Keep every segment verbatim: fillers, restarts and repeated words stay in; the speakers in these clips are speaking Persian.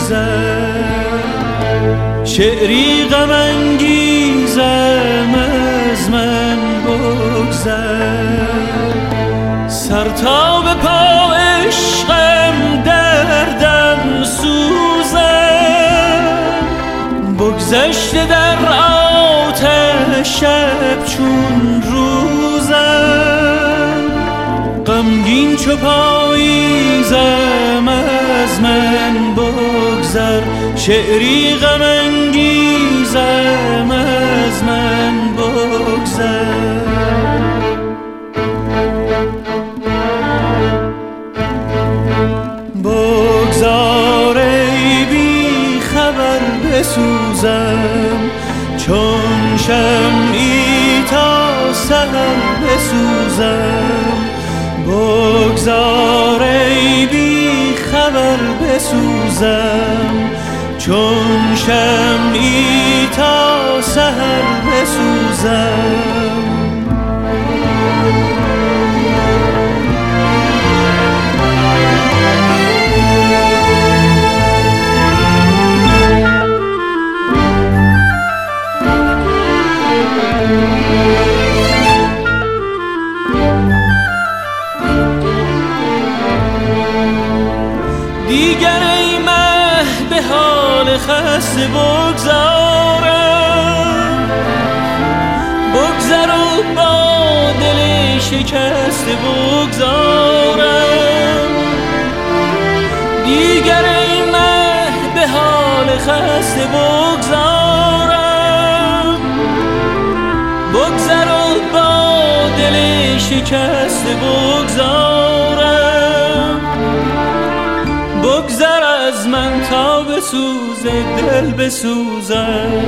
بگذر، شعری غم انگیزم از من بگذر. سر تا به پا عشقم دردم سوزم، بگذشته در آتش شب چون روزم. غمگین چو پاییزم از من بگذر، شعری غم انگیزم از من بگذر. بگذار ای بی خبر بسوزم، چون شمعی تا سحر بسوزم. بگذار ای بی خبر بسوزم، چون شمعی تا سحر بسوزم. دیگر ای مه به حال خسته بگذارم، بگذر و با دل شکسته بگذارم. دیگر ای مه به حال خسته بگذارم، بگذر و با دل شکسته بگذارم. بگذر از من تا بسوزه دل بسوزم،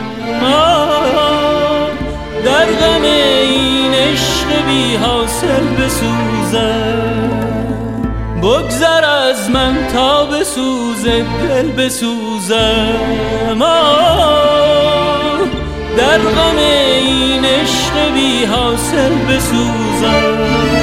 در غم این عشق بی حاصل بسوزم. بگذر از من تا بسوزه دل بسوزم، در غم این عشق بی حاصل بسوزم.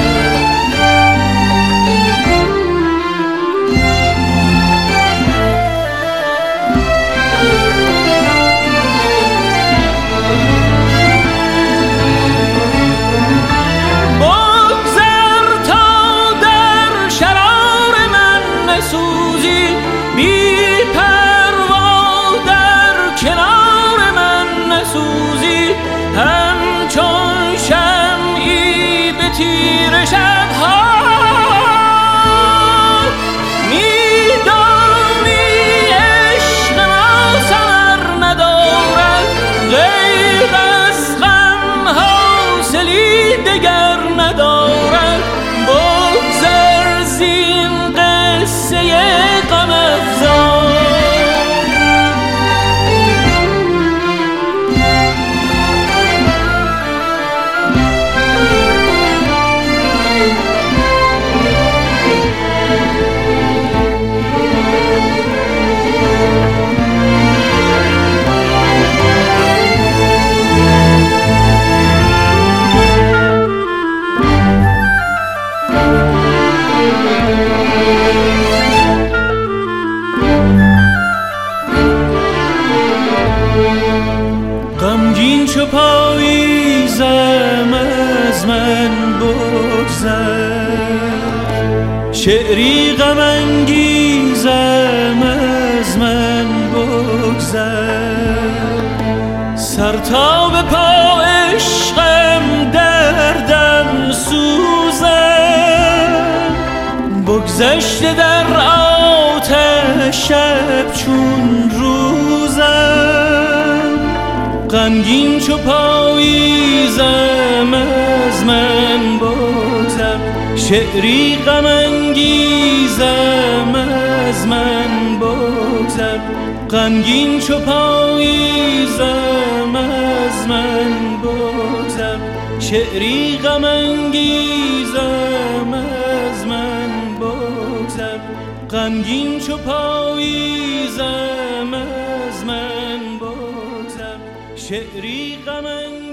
همچون شمعی به تیر شبها، میدانی عشق ما ثمر ندارد، غیر از غم حاصلی دگر ندارد. بگذر زین قصه غم افزار، غمگین چو پاییزم از من بگذر، شعری غم انگیزم از من بگذر. سر تا به پا عشقم دردم سوزم، بگذشته در آتش شب چون روزم. غمگین چو پاییزم از من بگذر، شعری غم انگیزم از من بگذر. غمگین چو پاییزم از من بگذر، شعری غم انگیزم از من بگذر. غمگین چو پاییزم از من بگذر، شعری غم